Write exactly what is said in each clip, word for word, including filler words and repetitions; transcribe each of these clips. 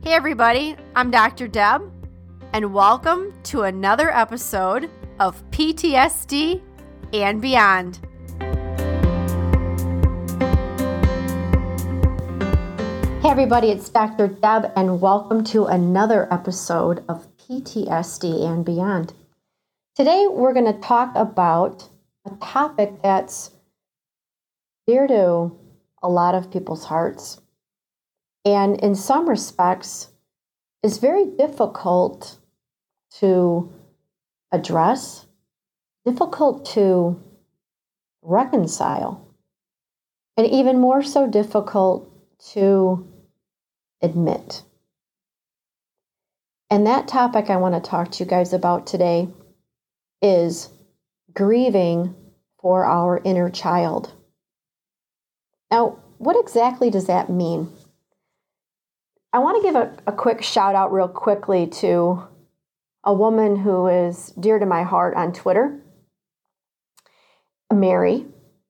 Hey everybody, I'm Doctor Deb, and welcome to another episode of P T S D and Beyond. Hey everybody, it's Doctor Deb, and welcome to another episode of P T S D and Beyond. Today we're going to talk about a topic that's dear to a lot of people's hearts, and in some respects is very difficult to address, difficult to reconcile, and even more so difficult to admit. And that topic I want to talk to you guys about today is grieving for our inner child. Now, what exactly does that mean? I want to give a, a quick shout out real quickly to a woman who is dear to my heart on Twitter, Mary,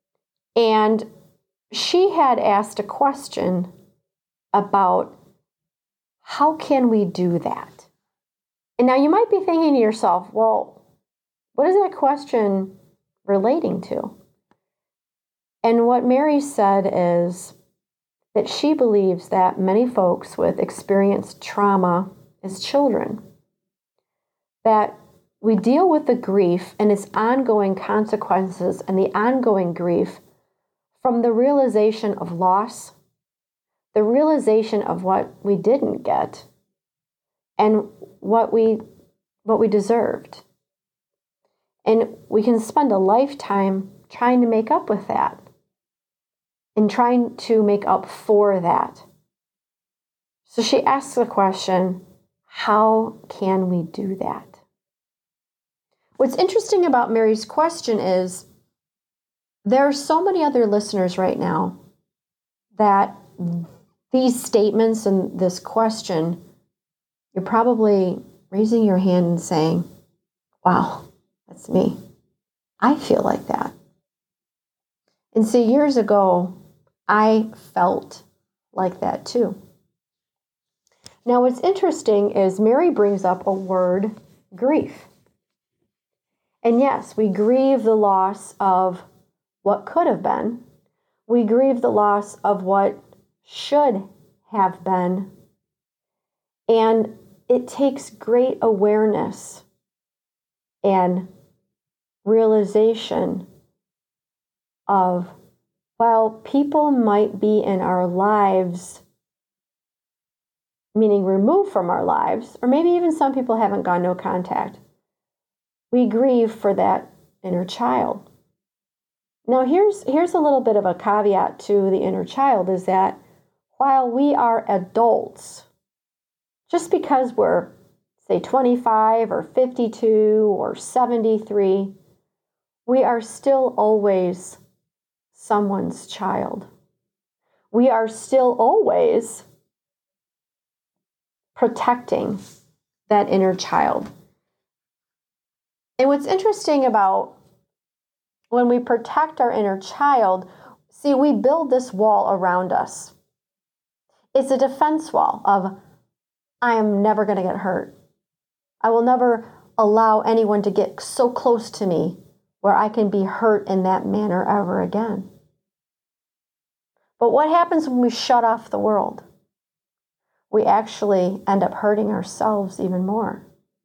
and she had asked a question about how can we do that? And now you might be thinking to yourself, well, what is that question relating to? And what Mary said is that she believes that many folks with experienced trauma as children, that we deal with the grief and its ongoing consequences and the ongoing grief from the realization of loss, the realization of what we didn't get, and what we what we deserved. And we can spend a lifetime trying to make up with that and trying to make up for that. So she asks the question, how can we do that? What's interesting about Mary's question is there are so many other listeners right now that these statements and this question, you're probably raising your hand and saying, wow, that's me. I feel like that. And see, years ago, I felt like that too. Now, what's interesting is Mary brings up a word, grief. And yes, we grieve the loss of what could have been. We grieve the loss of what should have been. And it takes great awareness and realization of, while people might be in our lives, meaning removed from our lives, or maybe even some people haven't gone no contact, we grieve for that inner child. Now, here's here's a little bit of a caveat to the inner child, is that while we are adults, just because we're, say, twenty-five or fifty-two or seventy-three, we are still always someone's child. We are still always protecting that inner child. And what's interesting about when we protect our inner child, see, we build this wall around us. It's a defense wall of, I am never going to get hurt. I will never allow anyone to get so close to me where I can be hurt in that manner ever again. But what happens when we shut off the world? We actually end up hurting ourselves even more.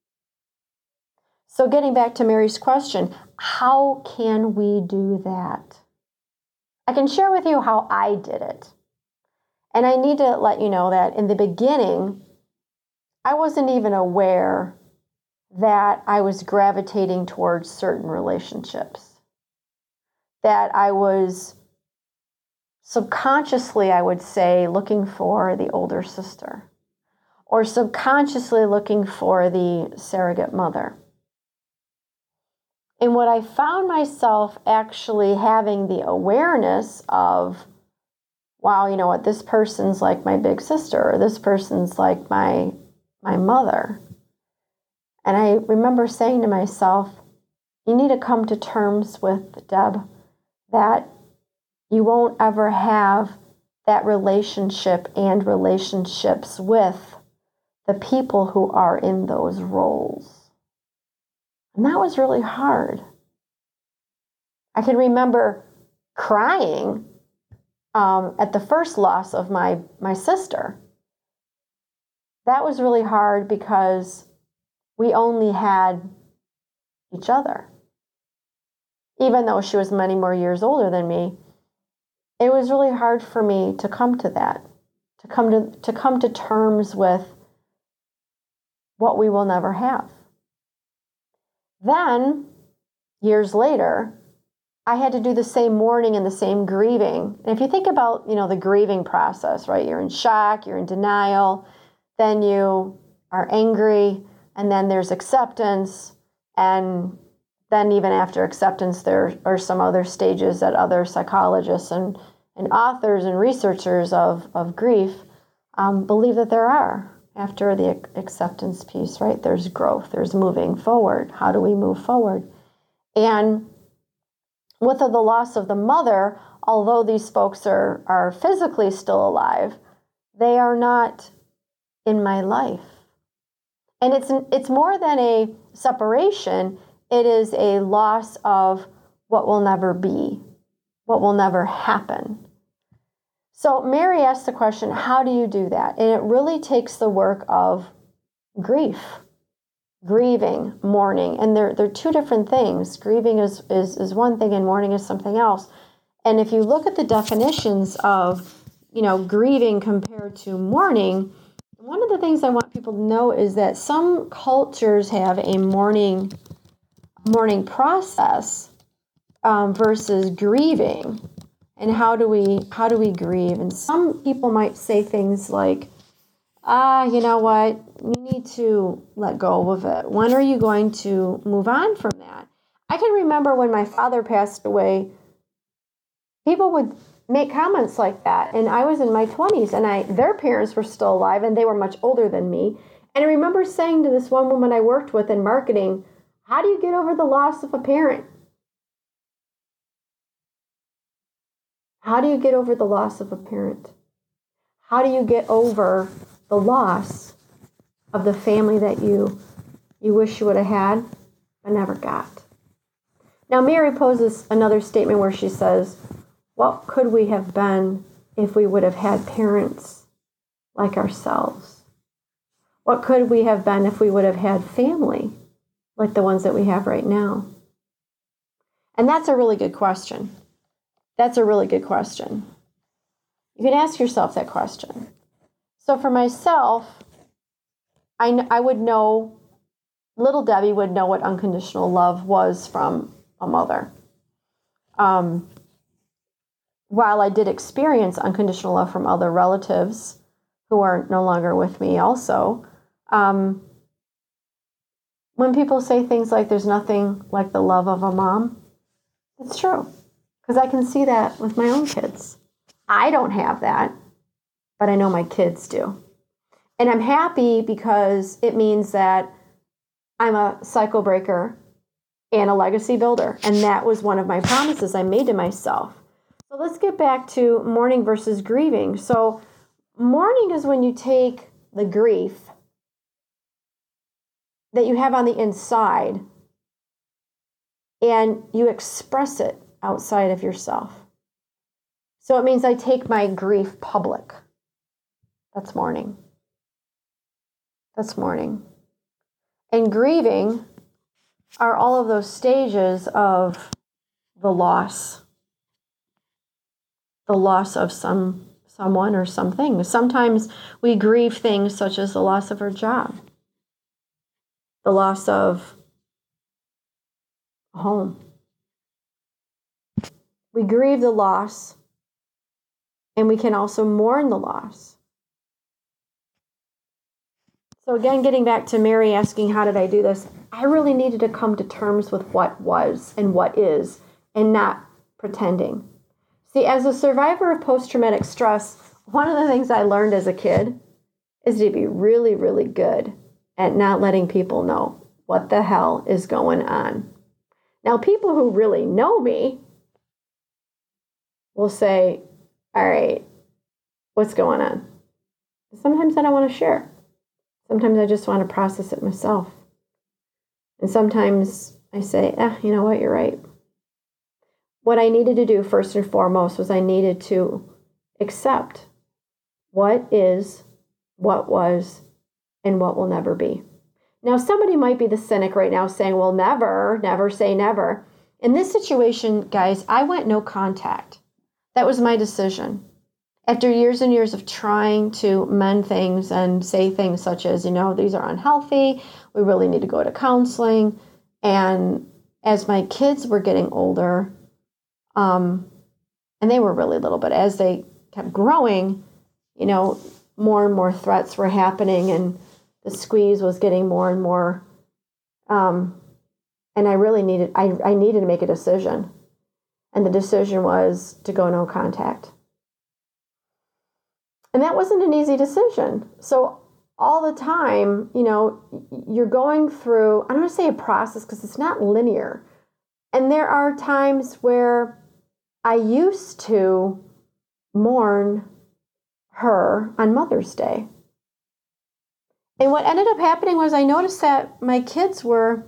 So getting back to Mary's question, how can we do that? I can share with you how I did it. And I need to let you know that in the beginning, I wasn't even aware that I was gravitating towards certain relationships. That I was subconsciously, I would say, looking for the older sister, or subconsciously looking for the surrogate mother. And what I found myself actually having the awareness of, wow, you know what, this person's like my big sister, or this person's like my my mother. And I remember saying to myself, you need to come to terms with, Deb, that you won't ever have that relationship and relationships with the people who are in those roles. And that was really hard. I can remember crying um, at the first loss of my, my sister. That was really hard because we only had each other. Even though she was many more years older than me, it was really hard for me to come to that, to come to, to come to terms with what we will never have. Then, years later, I had to do the same mourning and the same grieving. And if you think about, you know, the grieving process, right? You're in shock, you're in denial, then you are angry, and then there's acceptance, and then even after acceptance, there are some other stages that other psychologists and, and authors and researchers of, of grief um, believe that there are. After the acceptance piece, right? There's growth, there's moving forward. How do we move forward? And with the loss of the mother, although these folks are, are physically still alive, they are not in my life. And it's it's more than a separation. It is a loss of what will never be, what will never happen. So Mary asked the question, how do you do that? And it really takes the work of grief, grieving, mourning. And they're, they're two different things. Grieving is, is, is one thing and mourning is something else. And if you look at the definitions of, you know, grieving compared to mourning, one of the things I want people to know is that some cultures have a mourning, mourning process um, versus grieving. And how do we how do we grieve? And some people might say things like, ah, you know what? You need to let go of it. When are you going to move on from that? I can remember when my father passed away, people would make comments like that. And I was in my twenties, and I their parents were still alive, and they were much older than me. And I remember saying to this one woman I worked with in marketing, how do you get over the loss of a parent? How do you get over the loss of a parent? How do you get over the loss of the family that you you wish you would have had but never got? Now, Mary poses another statement where she says, what could we have been if we would have had parents like ourselves? What could we have been if we would have had family like the ones that we have right now? And that's a really good question. That's a really good question. You can ask yourself that question. So for myself, I, kn- I would know, little Debbie would know what unconditional love was from a mother. Um, while I did experience unconditional love from other relatives who are no longer with me also, um, when people say things like there's nothing like the love of a mom, it's true. Because I can see that with my own kids. I don't have that, but I know my kids do. And I'm happy because it means that I'm a cycle breaker and a legacy builder. And that was one of my promises I made to myself. So let's get back to mourning versus grieving. So mourning is when you take the grief that you have on the inside and you express it outside of yourself. So it means I take my grief public. That's mourning. That's mourning. And grieving are all of those stages of the loss. The loss of some someone or something. Sometimes we grieve things such as the loss of our job, the loss of a home. We grieve the loss, and we can also mourn the loss. So again, getting back to Mary asking, how did I do this? I really needed to come to terms with what was and what is, and not pretending. See, as a survivor of post-traumatic stress, one of the things I learned as a kid is to be really, really good at not letting people know what the hell is going on. Now, people who really know me will say, all right, what's going on? Sometimes I don't want to share. Sometimes I just want to process it myself. And sometimes I say, eh, you know what, you're right. What I needed to do first and foremost was I needed to accept what is, what was, and what will never be. Now, somebody might be the cynic right now saying, well, never, never say never. In this situation, guys, I went no contact. That was my decision. After years and years of trying to mend things and say things such as, you know, these are unhealthy, we really need to go to counseling. And as my kids were getting older, um, and they were really little, but as they kept growing, you know, more and more threats were happening and the squeeze was getting more and more. Um, and I really needed, I, I needed to make a decision. And the decision was to go no contact. And that wasn't an easy decision. So all the time, you know, you're going through, I don't want to say a process because it's not linear. And there are times where I used to mourn her on Mother's Day. And what ended up happening was I noticed that my kids were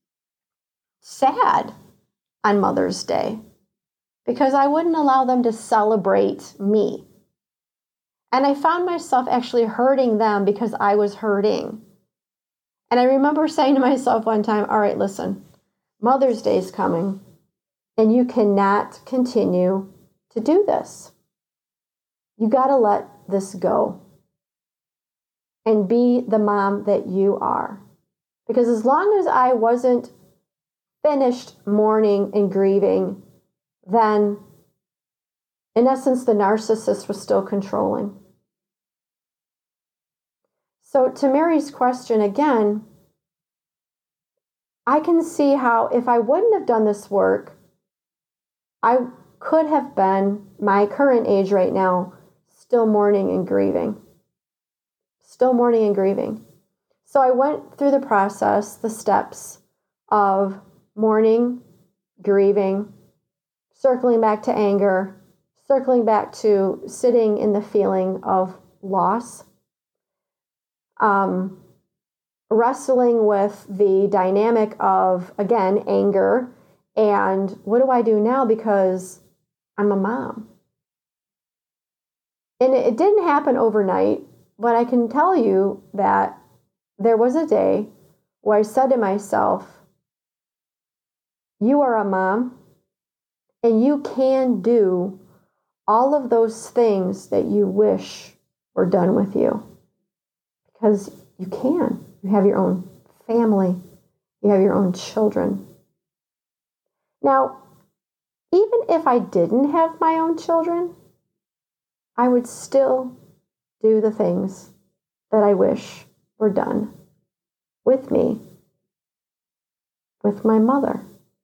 sad on Mother's Day because I wouldn't allow them to celebrate me. And I found myself actually hurting them because I was hurting. And I remember saying to myself one time, all right, listen, Mother's Day is coming, and you cannot continue to do this. You got to let this go and be the mom that you are. Because as long as I wasn't finished mourning and grieving, then in essence, the narcissist was still controlling. So to Mary's question again, I can see how if I wouldn't have done this work, I could have been my current age right now, still mourning and grieving. Still mourning and grieving. So I went through the process, the steps of mourning, grieving, circling back to anger, circling back to sitting in the feeling of loss, um, wrestling with the dynamic of, again, anger, and what do I do now because I'm a mom? And it, it didn't happen overnight, but I can tell you that there was a day where I said to myself, you are a mom, and you can do all of those things that you wish were done with you. Because you can. You have your own family. You have your own children. Now, even if I didn't have my own children, I would still do the things that I wish were done with me, with my mother.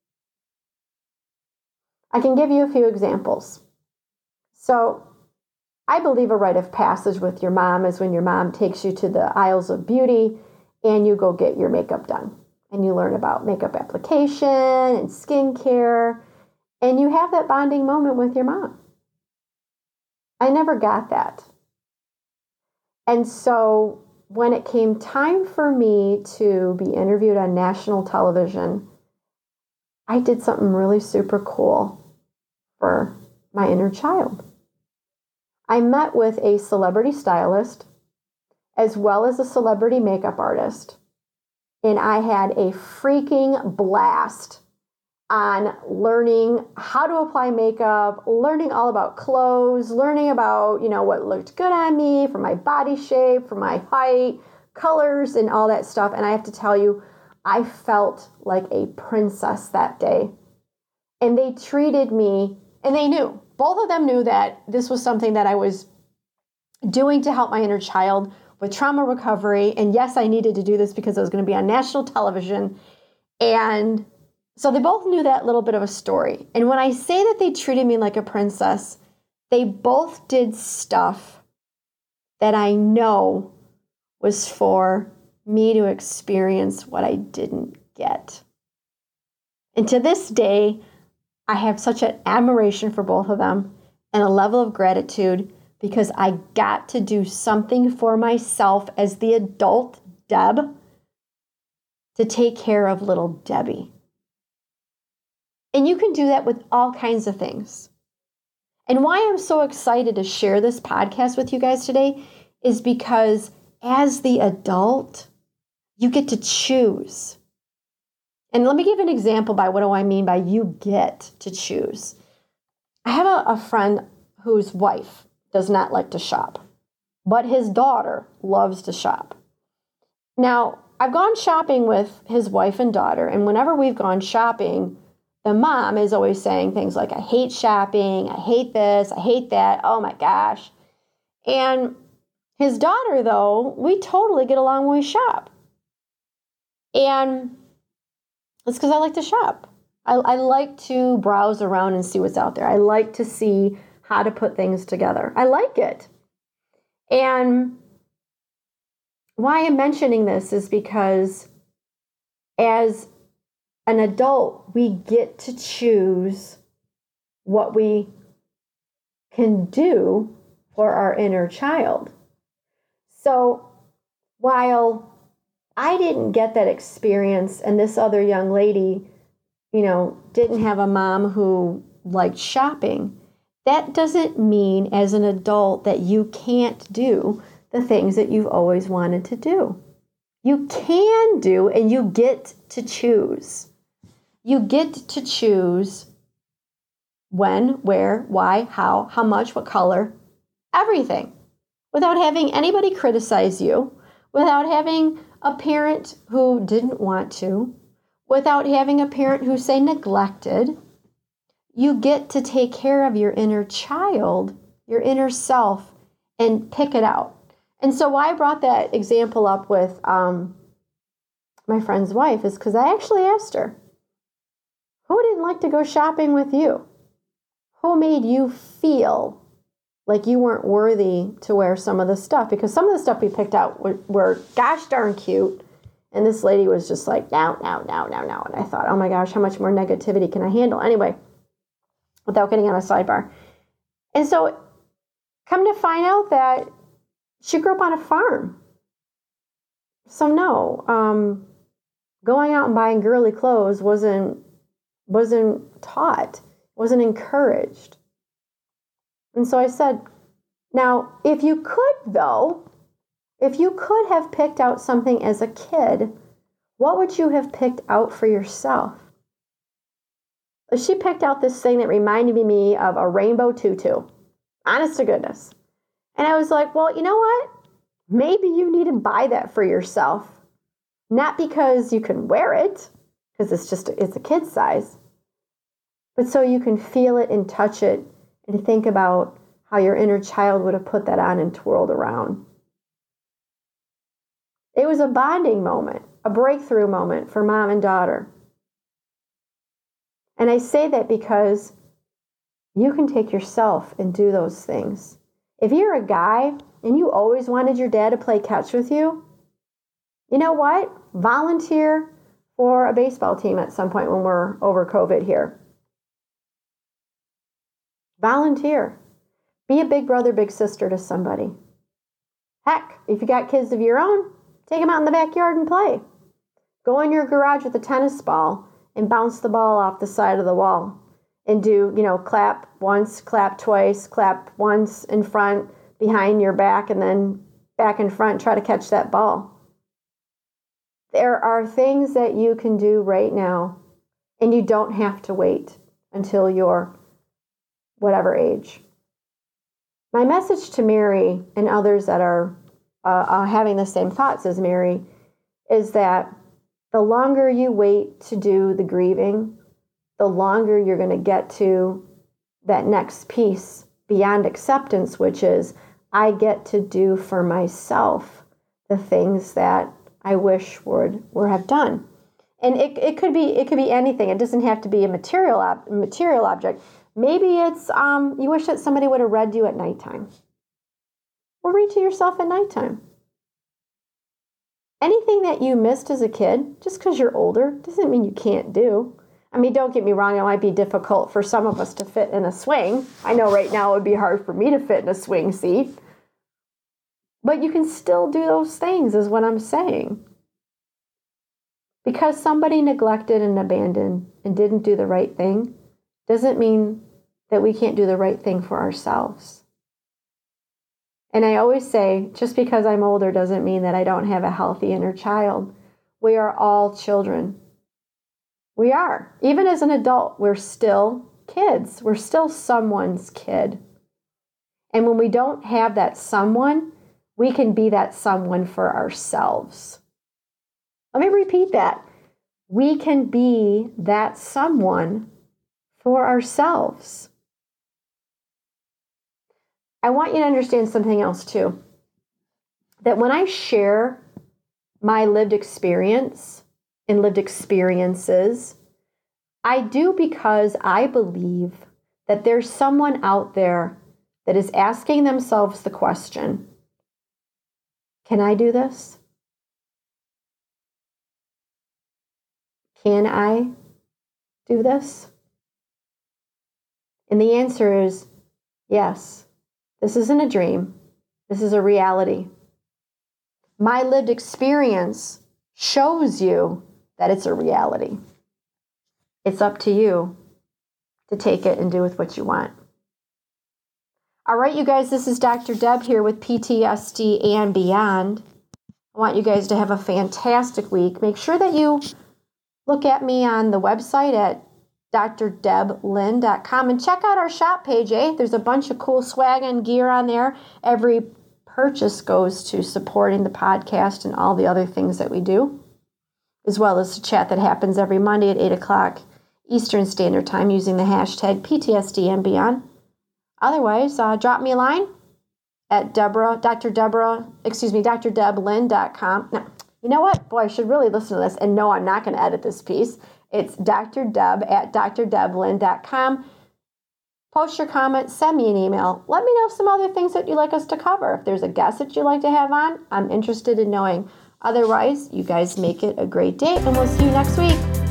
I can give you a few examples. So, I believe a rite of passage with your mom is when your mom takes you to the aisles of beauty and you go get your makeup done. And you learn about makeup application and skincare. And you have that bonding moment with your mom. I never got that. And so when it came time for me to be interviewed on national television, I did something really super cool for my inner child. I met with a celebrity stylist as well as a celebrity makeup artist, and I had a freaking blast on learning how to apply makeup, learning all about clothes, learning about, you know, what looked good on me, for my body shape, for my height, colors, and all that stuff. And I have to tell you, I felt like a princess that day. And they treated me, and they knew, both of them knew that this was something that I was doing to help my inner child with trauma recovery. And yes, I needed to do this because I was going to be on national television. And so they both knew that little bit of a story. And when I say that they treated me like a princess, they both did stuff that I know was for me to experience what I didn't get. And to this day, I have such an admiration for both of them and a level of gratitude because I got to do something for myself as the adult Deb to take care of little Debbie. And you can do that with all kinds of things. And why I'm so excited to share this podcast with you guys today is because as the adult, you get to choose. And let me give an example by what do I mean by you get to choose. I have a, a friend whose wife does not like to shop, but his daughter loves to shop. Now, I've gone shopping with his wife and daughter, and whenever we've gone shopping, the mom is always saying things like, I hate shopping, I hate this, I hate that, oh my gosh. And his daughter, though, we totally get along when we shop. And it's because I like to shop. I, I like to browse around and see what's out there. I like to see how to put things together. I like it. And why I'm mentioning this is because as an adult, we get to choose what we can do for our inner child. So while I didn't get that experience and this other young lady, you know, didn't have a mom who liked shopping, that doesn't mean as an adult that you can't do the things that you've always wanted to do. You can do, and you get to choose. You get to choose when, where, why, how, how much, what color, everything, without having anybody criticize you, without having a parent who didn't want to, without having a parent who say neglected. You get to take care of your inner child, your inner self, and pick it out. And so why I brought that example up with um, my friend's wife is because I actually asked her, who didn't like to go shopping with you? Who made you feel like you weren't worthy to wear some of the stuff? Because some of the stuff we picked out were, were gosh darn cute. And this lady was just like, no, no, no, no, no. And I thought, oh my gosh, how much more negativity can I handle? Anyway, without getting on a sidebar. And so come to find out that she grew up on a farm. So no, um, going out and buying girly clothes wasn't wasn't taught, wasn't encouraged. And so I said, now, if you could, though, if you could have picked out something as a kid, what would you have picked out for yourself? She picked out this thing that reminded me of a rainbow tutu. Honest to goodness. And I was like, well, you know what? Maybe you need to buy that for yourself. Not because you can wear it, because it's just, it's a kid's size, but so you can feel it and touch it and think about how your inner child would have put that on and twirled around. It was a bonding moment, a breakthrough moment for mom and daughter. And I say that because you can take yourself and do those things. If you're a guy and you always wanted your dad to play catch with you, you know what? Volunteer for a baseball team at some point when we're over COVID here. Volunteer. Be a big brother, big sister to somebody. Heck, if you got kids of your own, take them out in the backyard and play. Go in your garage with a tennis ball and bounce the ball off the side of the wall. And do, you know, clap once, clap twice, clap once in front, behind your back, and then back in front, try to catch that ball. There are things that you can do right now, and you don't have to wait until you're whatever age. My message to Mary and others that are uh, uh, having the same thoughts as Mary is that the longer you wait to do the grieving, the longer you're going to get to that next piece beyond acceptance, which is I get to do for myself the things that I wish would would have done. And it it could be it could be anything. It doesn't have to be a material ob- material object. Maybe it's um you wish that somebody would have read you at nighttime. Well, read to yourself at nighttime. Anything that you missed as a kid, just because you're older, doesn't mean you can't do. I mean, don't get me wrong, it might be difficult for some of us to fit in a swing. I know right now it would be hard for me to fit in a swing seat. But you can still do those things, is what I'm saying. Because somebody neglected and abandoned and didn't do the right thing doesn't mean that we can't do the right thing for ourselves. And I always say, just because I'm older doesn't mean that I don't have a healthy inner child. We are all children. We are. Even as an adult, we're still kids. We're still someone's kid. And when we don't have that someone, we can be that someone for ourselves. Let me repeat that. We can be that someone for ourselves. I want you to understand something else too. That when I share my lived experience and lived experiences, I do because I believe that there's someone out there that is asking themselves the question, can I do this? Can I do this? And the answer is yes. This isn't a dream. This is a reality. My lived experience shows you that it's a reality. It's up to you to take it and do with what you want. All right, you guys, this is Doctor Deb here with P T S D and Beyond. I want you guys to have a fantastic week. Make sure that you look at me on the website at d r deb lynn dot com and check out our shop page, eh? There's a bunch of cool swag and gear on there. Every purchase goes to supporting the podcast and all the other things that we do, as well as the chat that happens every Monday at eight o'clock Eastern Standard Time using the hashtag P T S D and Beyond. Otherwise, uh, drop me a line at Deborah, Doctor Deborah, excuse me, d r deb lynn dot com. Now, you know what? Boy, I should really listen to this. And no, I'm not going to edit this piece. It's Doctor Deb at d r deb lynn dot com. Post your comments, send me an email. Let me know some other things that you'd like us to cover. If there's a guest that you'd like to have on, I'm interested in knowing. Otherwise, you guys make it a great day, and we'll see you next week.